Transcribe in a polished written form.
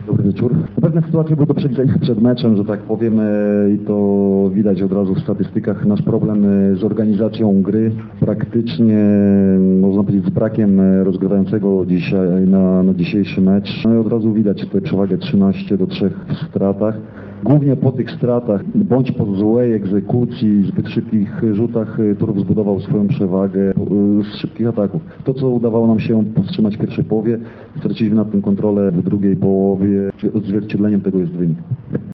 Dobry wieczór. Pewne sytuacje były do przewidzenia przed meczem, że tak powiem, i to widać od razu w statystykach. Nasz problem z organizacją gry, praktycznie można powiedzieć z brakiem rozgrywającego dzisiaj na dzisiejszy mecz. No i od razu widać tutaj przewagę 13-3 w stratach. Głównie po tych stratach, bądź po złej egzekucji, zbyt szybkich rzutach, Turów zbudował swoją przewagę z szybkich ataków. To, co udawało nam się powstrzymać w pierwszej połowie, straciliśmy nad tym kontrolę w drugiej połowie. Odzwierciedleniem tego jest wynik.